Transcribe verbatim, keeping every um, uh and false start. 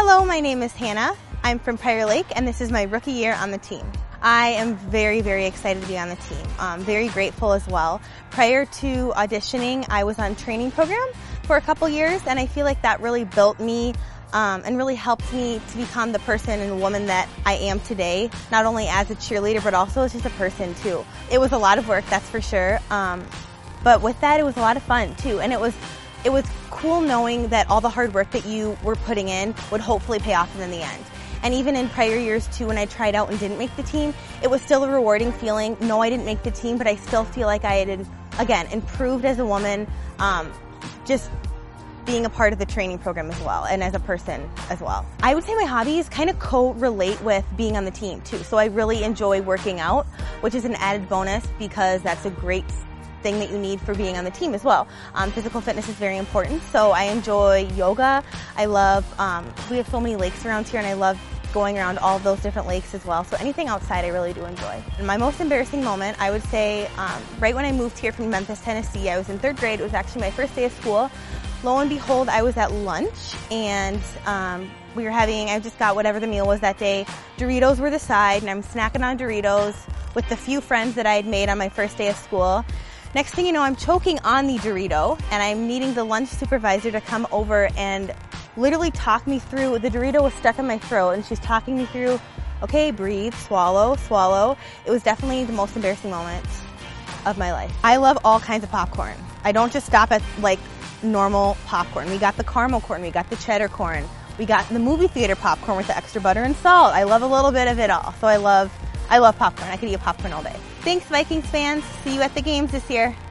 Hello, my name is Hannah. I'm from Prior Lake, and this is my rookie year on the team. I am very, very excited to be on the team. Um, very grateful as well. Prior to auditioning, I was on training program for a couple years, and I feel like that really built me um, and really helped me to become the person and woman that I am today, not only as a cheerleader, but also as just a person too. It was a lot of work, that's for sure, um, but with that, it was a lot of fun too, and it was It was cool knowing that all the hard work that you were putting in would hopefully pay off in the end. And even in prior years too, when I tried out and didn't make the team, it was still a rewarding feeling. No, I didn't make the team, but I still feel like I had, again, improved as a woman, um, just being a part of the training program as well, and as a person as well. I would say my hobbies kind of co-relate with being on the team too. So I really enjoy working out, which is an added bonus because that's a great thing that you need for being on the team as well. Um, physical fitness is very important, so I enjoy yoga. I love, um, we have so many lakes around here, and I love going around all of those different lakes as well. So anything outside I really do enjoy. And my most embarrassing moment, I would say, um, right when I moved here from Memphis, Tennessee, I was in third grade. It was actually my first day of school. Lo and behold, I was at lunch, and um, we were having, I just got whatever the meal was that day. Doritos were the side, and I'm snacking on Doritos with the few friends that I had made on my first day of school. Next thing you know, I'm choking on the Dorito, and I'm needing the lunch supervisor to come over and literally talk me through. The Dorito was stuck in my throat, and she's talking me through, okay, breathe, swallow, swallow. It was definitely the most embarrassing moment of my life. I love all kinds of popcorn. I don't just stop at like normal popcorn. We got the caramel corn, we got the cheddar corn, we got the movie theater popcorn with the extra butter and salt. I love a little bit of it all. So I love I love popcorn. I could eat popcorn all day. Thanks, Vikings fans. See you at the games this year.